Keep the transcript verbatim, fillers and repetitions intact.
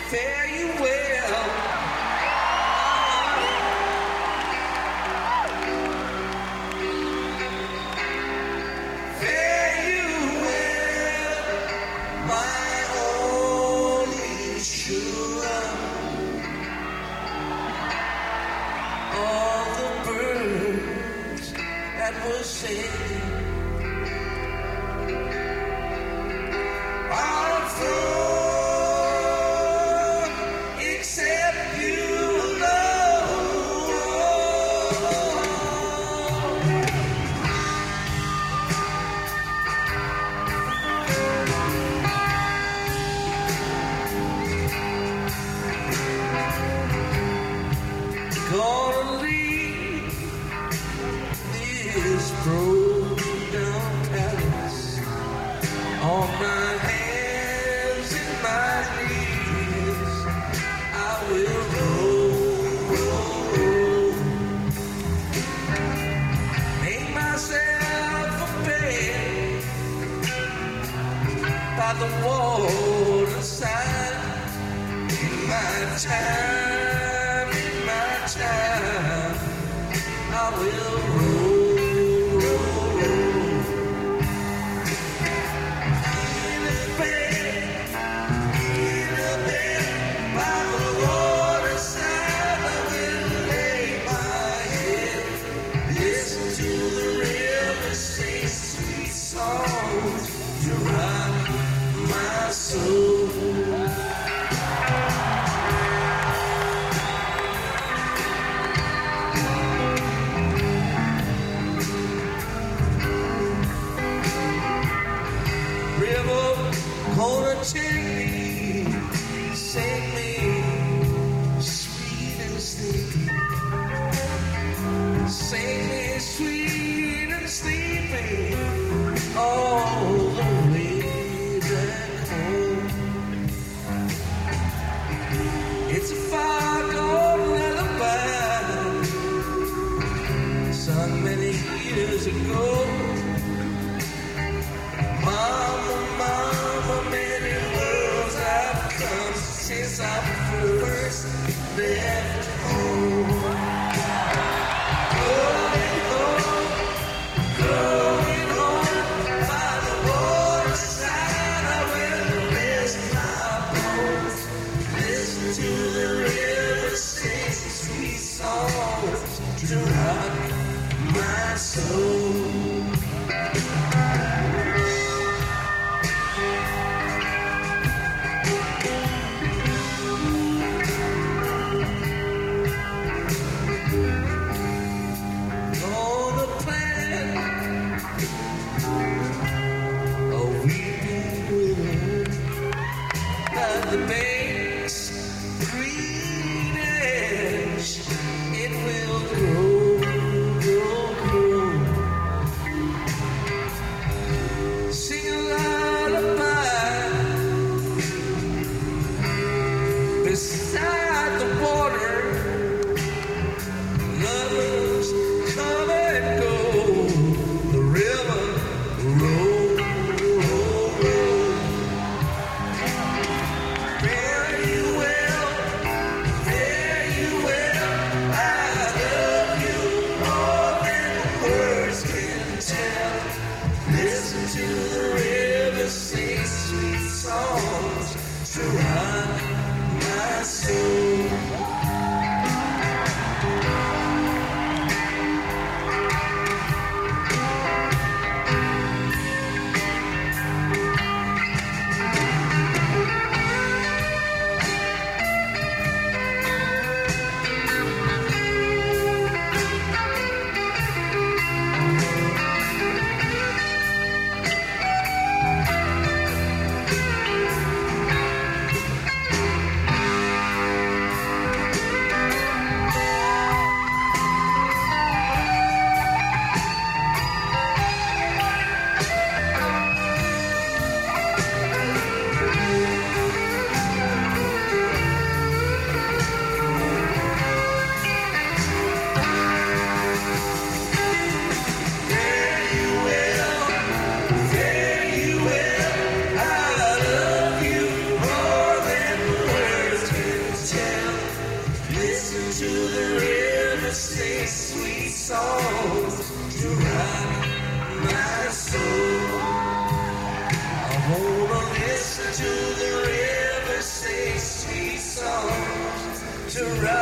fare you well. Fare you well, my only sugar. All the birds that were singing are flown, except you gonna leave this broke down palace on my hands and my knees. I will roll, roll, roll. Make myself a bed by the waterside. In my time, in my time, I will roll, roll, roll. In a bed, in a bed by the waterside, I will lay my head, listen to the river sing sweet songs to rock my soul. River gonna take me, sing me, sweet and sleepy. Sing me sweet and sleepy, all the way back home. It's a far gone lullaby, sung many years ago. Mama, mama, many worlds I've come since I first left home. Going home, going home, by the waterside I will rest my bones. Listen to the river sing sweet songs to rock my soul. to run.